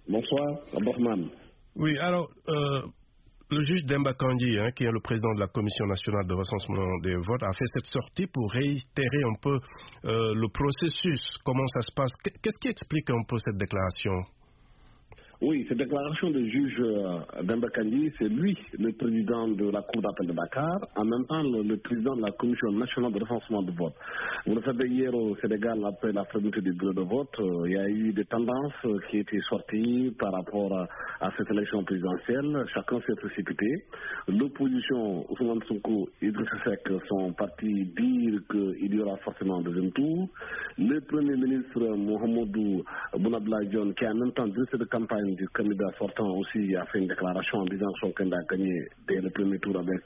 Bonsoir, Abdourahmane. Oui, alors, le juge Demba Kandji, qui est le président de la Commission nationale de recensement des votes, a fait cette sortie pour réitérer un peu le processus, comment ça se passe. Qu'est-ce qui explique un peu cette déclaration? Oui, cette déclaration du juge Demba Kandji, c'est lui, le président de la Cour d'appel de Dakar, en même temps le président de la Commission nationale de recensement de vote. Vous le savez, hier au Sénégal, après la fermeture du bureau de vote, il y a eu des tendances qui étaient sorties par rapport à cette élection présidentielle. Chacun s'est précipité. L'opposition, Ousmane Sonko et Idrissa Seck sont partis dire qu'il y aura forcément un deuxième tour. Le Premier ministre Mohamedou Boun Abdallah Dionne, qui a en même temps dirigé de campagne du candidat sortant aussi, a fait une déclaration en disant que son candidat a gagné dès le premier tour avec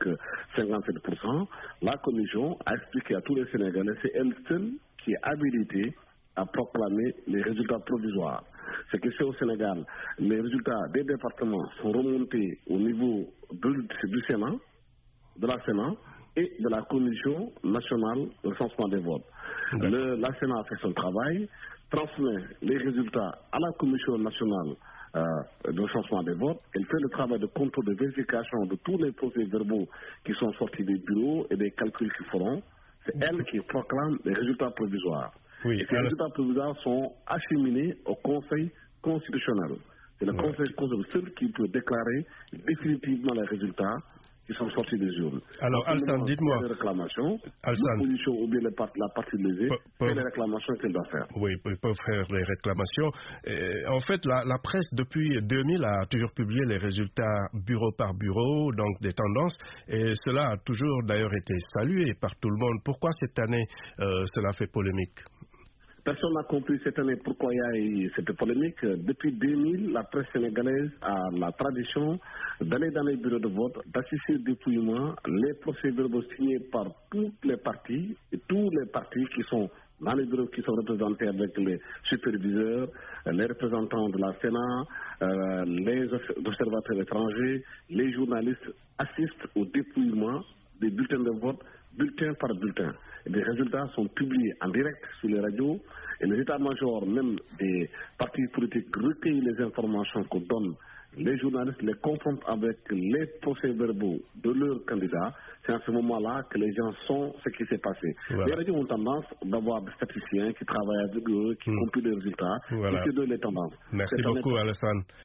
57%. La commission a expliqué à tous les Sénégalais, c'est elle seule qui est habilitée à proclamer les résultats provisoires. C'est que c'est au Sénégal, les résultats des départements sont remontés au niveau du Sénat, de la Sénat et de la Commission nationale de recensement des votes. La Sénat a fait son travail, transmet les résultats à la Commission nationale de recensement des votes. Elle fait le travail de contrôle de vérification de tous les procès-verbaux qui sont sortis des bureaux et des calculs qu'ils feront. C'est elle qui proclame les résultats provisoires. Oui, et ces résultats provisoires sont acheminés au Conseil constitutionnel. C'est le Conseil constitutionnel seul qui peut déclarer définitivement les résultats qui sont sortis des urnes. Alors, Alsan, dites-moi. Les réclamations, l'opposition ou bien la partie lésée fait les réclamations qu'elle doit faire. Oui, ils peuvent faire les réclamations. En fait, la presse, depuis 2000, a toujours publié les résultats bureau par bureau, donc des tendances, et cela a toujours d'ailleurs été salué par tout le monde. Pourquoi cette année, cela fait polémique? Personne n'a compris cette année pourquoi il y a eu cette polémique. Depuis 2000, la presse sénégalaise a la tradition d'aller dans les bureaux de vote, d'assister au dépouillement, les procès-verbaux signés par toutes les parties et tous les partis qui sont dans les bureaux qui sont représentés avec les superviseurs, les représentants de la Sénat, les observateurs étrangers, les journalistes assistent au dépouillement des bulletins de vote, bulletin par bulletin. Et les résultats sont publiés en direct sur les radios et les états-majors, même des partis politiques, recueillent les informations que donnent les journalistes, les confrontent avec les procès-verbaux de leurs candidats. C'est à ce moment-là que les gens sont ce qui s'est passé. Voilà. Les radios ont tendance d'avoir des statisticiens qui travaillent avec eux, qui compilent les résultats, qui se donnent les tendances. Merci beaucoup, Alassane.